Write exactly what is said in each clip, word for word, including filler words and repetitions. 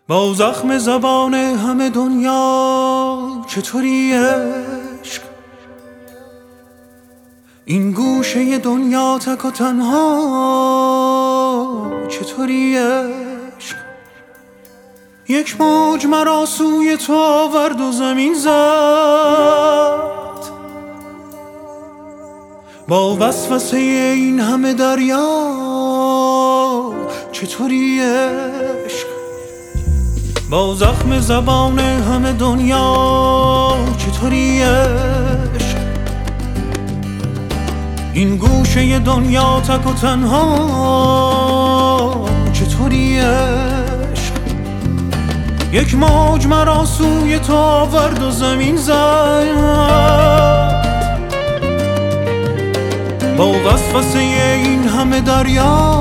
با زخم زبان همه دنیا چطوری عشق؟ این گوشه دنیا تک و تنها چطوری عشق؟ یک موج مرا سوی تو آورد و زمین زد، با وسوسه این همه دریا چطوری عشق؟ با زخم زبان همه دنیا چطوری عشق؟ این گوشه دنیا تک و تنها چطوری عشق؟ یک موج مرا سوی تو آورد و زمین زد، با وسوسه این همه دریا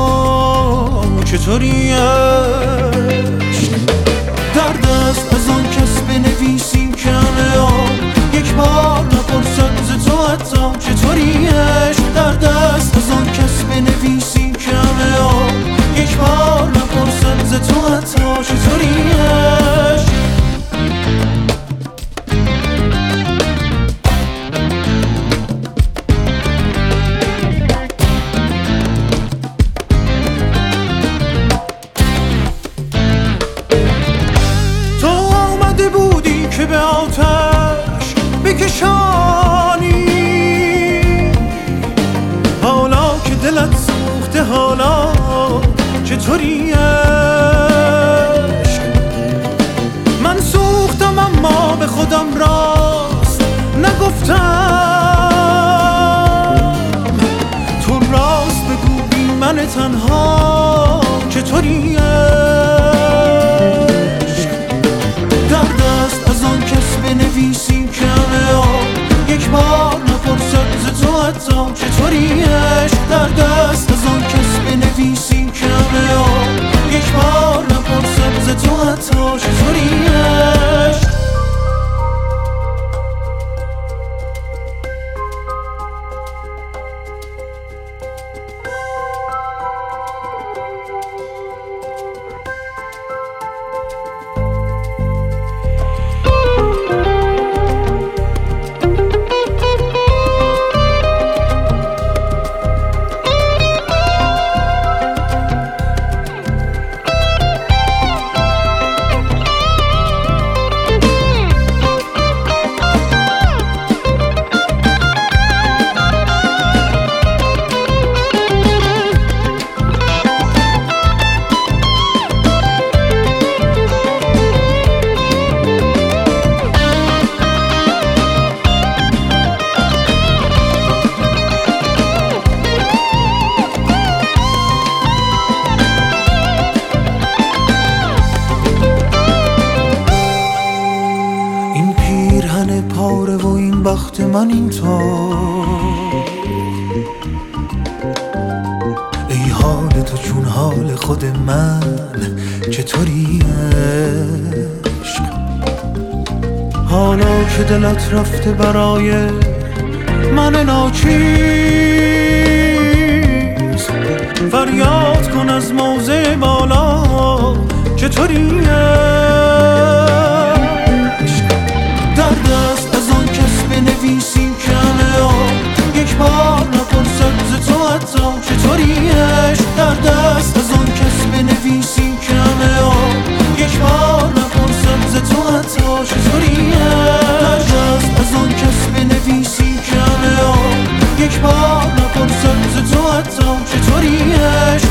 چطوری عشق؟ درد است از آن کس بنویسی که همه آن یک بار نپرسد ز تو حتی چطوری عشق؟ درد است از آن کس بنویسی که همه آن یک بار نپرسد ز تو حتی چطوری عشق؟ که به آتش بکشانی، حالا که دلت سوخته حالا چطوری عشق؟ من سوختم اما به خودم راست نگفتم، تو راست بگو بی من تنها چطوری عشق؟ درد است از آن کس بنویسی که همه آن یک بار نپرسد ز تو حتی چطوری عشق؟ درد است از آن کس بنویسی که همه آن یک بار نپرسد ز تو حتی چطوری عشق؟ پاره و این بخت من اینطور، ای حال تو چون حال خود من چطوری عشق؟ حالا که دلت رفته برای من ناچیز، فریاد کن از موضع بالا چطوری عشق؟ درد است از آن کس بنویسی که همه آن یک بار نپرسد ز تو حتی چطوری عشق؟ درد است از آن کس بنویسی که همه آن یک بار نپرسد ز تو حتی چطوری عشق؟ درد است از آن کس بنویسی که همه آن یک بار نپرسد ز تو حتی چطوری عشق؟